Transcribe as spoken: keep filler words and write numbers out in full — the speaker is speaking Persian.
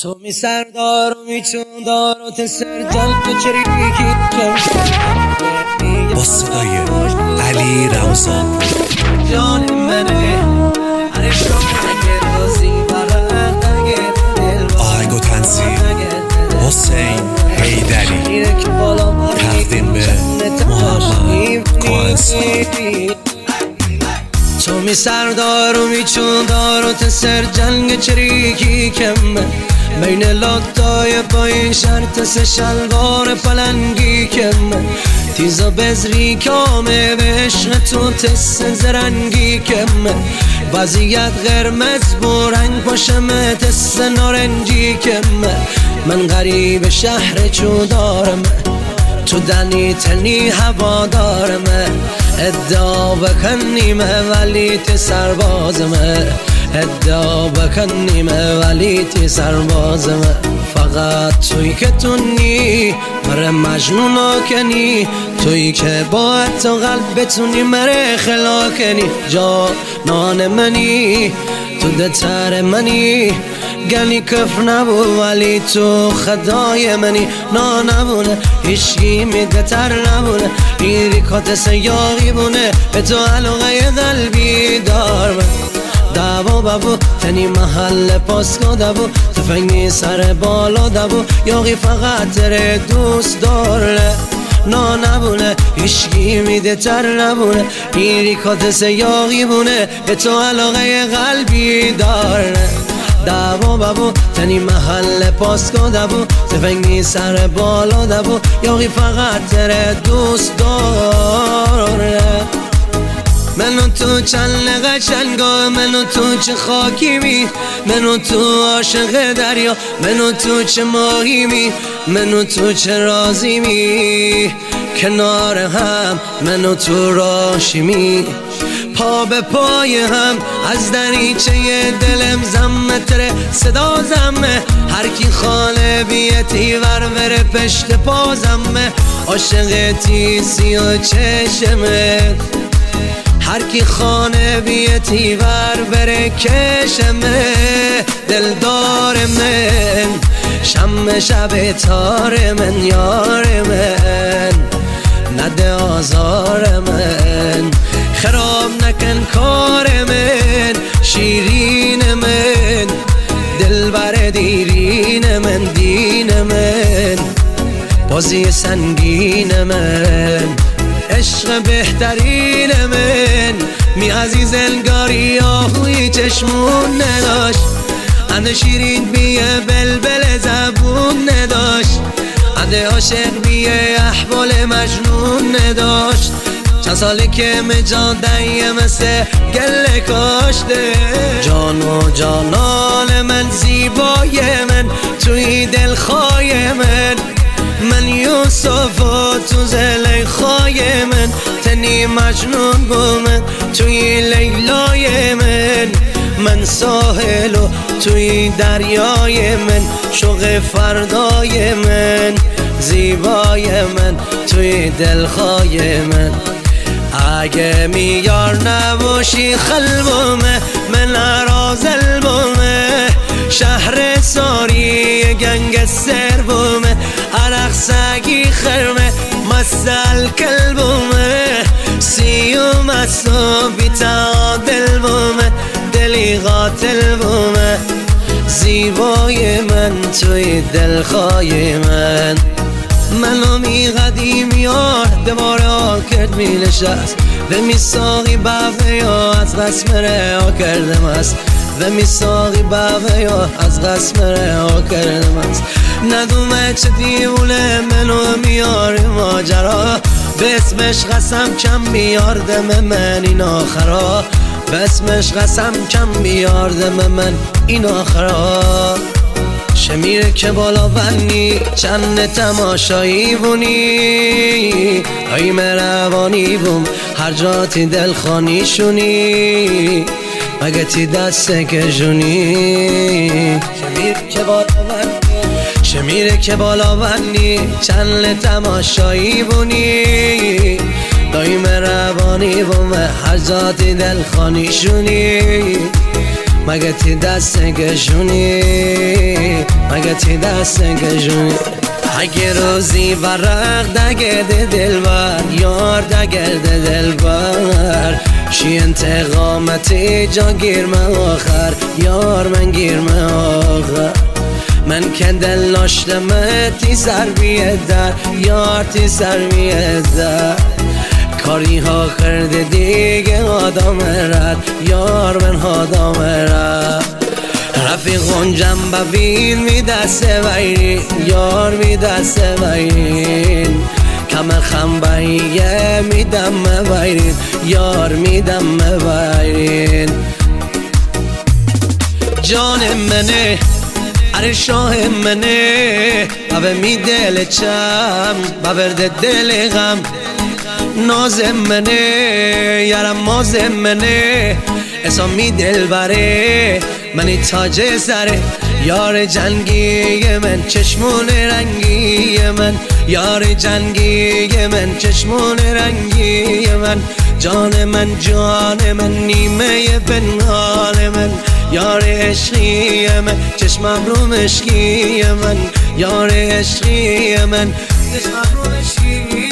تو می سردار و می چوندار و تسر جلد چریکی با صدای علی رمضان جان منه آهنگ و تنظیم حسین حیدری، تقدیم به محمد کوهنسال. تو می سردار و می چوندار و تسر جنگ چریکی کمه بین لاتای پایین شرط سه شلوار پلنگی کمه تیزا بزری کامه به عشق تو تس زرنگی کمه وضعیت قرمز برنگ پاشمه تس نارنجی کمه من غریب شهر چو دارم تو دنی تنی هوا دارم ادعا بکنیمه ولی تی سربازمه ادعا بکنیمه ولی تی سربازمه فقط توی که تونی مره مجنون کنی توی که با تو قلب بتونی مره خلا کنی جانان منی تو دتر منی گلی کف نبو ولی تو خدای منی نا نبونه هیچی میده تر نبونه این ریکات سیاقی بونه به تو علاقه قلبی دار من دبو ببو تنی محل پاسکو دبو تفنگی سر بالا دبو یاقی فقط تره دوست داره نا نبونه هیچی میده تر نبونه این ریکات سیاقی بونه به تو علاقه قلبی داره دبو ببو تنی محل پاسکو دبو تفنگی سر بالا دبو یاقی فقط تره دوست داره منو تو چند قشنگا منو تو چه خاکی می منو تو عاشق دریا منو تو چه ماهی می منو تو چه رازی می کنار هم منو تو راشی می پا به پای هم از دریچه دلم زمه تره صدا زمه هر کی خاله بیتی ور بره پشت پا زمه عاشق تیسی و چشمه هر کی خانه بیتی ور بره کشمه دلدار من شم شب تار من یار من نده آزار من خراب نکن کار من شیرین من دلبر دیرین من دین من بازی سنگین من عشق بهترین من می عزیز انگاری آهوی چشمون نداشت انده شیرین بیه بلبل زبون نداشت انده عاشق بیه احوال مجنون نداشت چند سالی که مجادهی مثل گله کاشته جان و جانان من زیبای من توی دلخواه من من یوسف و تو زلیخای من تنی مجنون بو من توی لیلای من من ساحل و توی دریای من شوق فردای من زیبای من توی دلخوای من اگه میار نباشی خلبومه من ارازل بومه شهر ساری گنگ سر بومه عرق سگی خرمه مسل کلبومه سیوم اصلا بیتعادل بومه دلی قاتل بومه زیبای من توی دلخواه من منو می قدیم یار دوباره ها کرد می نشست و می ساقی بفه یا از قسم رها کردم است و می ساقی بفه یا از قسم رها کردم است ندومه چه دیونه منو میاره ماجرا به اسمش قسم کم بیاردم من این آخرا به اسمش قسم کم بیاردم من این آخرا شمیره که بالا بنی چند تماشایی بونی آی مروانی بوم هر جاتی دلخانی شونی مگه تی دسته که جونی شمیره که بالا بنی شمیره که بالا بنی چند تماشایی بونی دایم روانی بوم هر جاتی دلخانی شونی مگه تی دست گشونی مگه تی دست کشون اگه روزی ورق دگرده دلبر یار دگرده دلبر شی انتقامتی جا گیرمه آخر یار من گیرمه آخر من که دل ناشتمه تی سر بیدر یار تی سر بیدر کاری ها کرده دیگه آدم رد یار من آدم رد رفیقون جنب ببین می دست ویرین یار می دست ویرین کمر خم بایه می دم ویرین یار می دم ویرین جان منه اره شاه منه بابه می دل چم ببرده دل غم ناز منه یارم ماز منه اسامی دل بره منی تاج سره یار جنگی من چشمون رنگی من یار جنگی من چشمون رنگی من جان من جان من نیمه پنهان من یار عشقی من چشمم رو مشکی من یار عشقی من چشمم رو مشکی